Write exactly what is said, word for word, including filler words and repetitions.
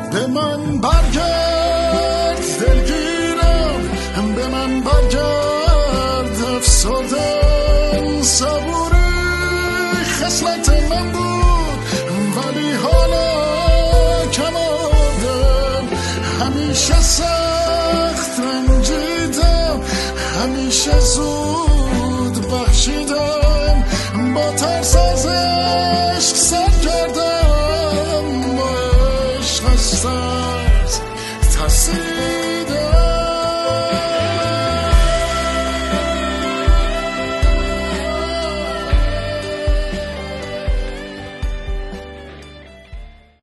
به من برگرد دلگیرم، به من برگرد افسردم. صبوری خصلت من بود ولی حالا کم آوردم. همیشه سخت رنجیدم، همیشه زود بخشیدم. با ترس از عشق سر کردم،